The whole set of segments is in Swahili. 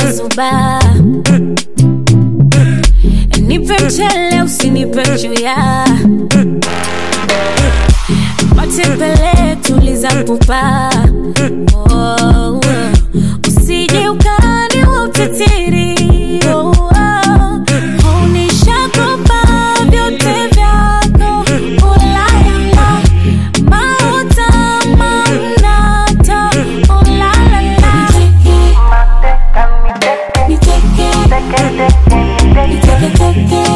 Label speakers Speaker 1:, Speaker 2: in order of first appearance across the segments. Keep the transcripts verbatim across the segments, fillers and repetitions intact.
Speaker 1: zuba. Nipe mchele usinipe chuya. Matembele tuliza pupa. Oh, usije ukani utitiri. Oh, oh, unishakopa vyote vyako. Ulalala, mauta maunata. Ulalala, niteke, niteke, niteke,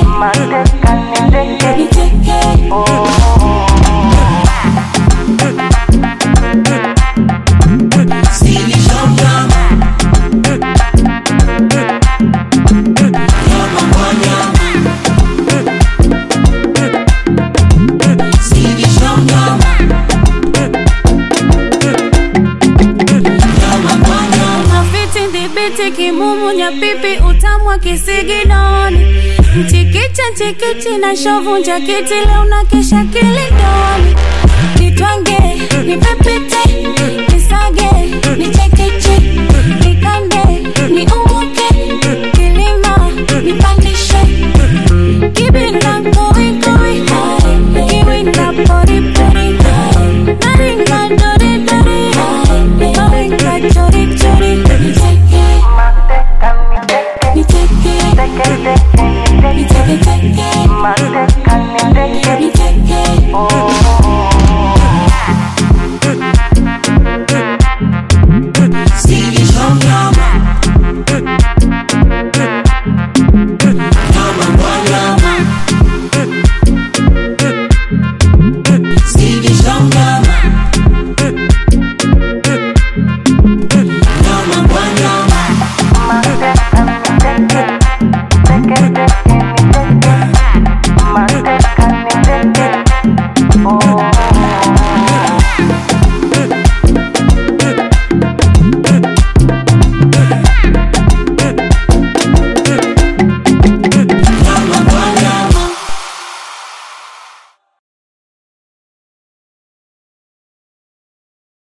Speaker 1: niteke, oh. Kimumu nyapipi utamwa kisiginoni. Mchikicha nchikichi na shovu njakiti leo na kesha kilidoni. Nitwange, nipepete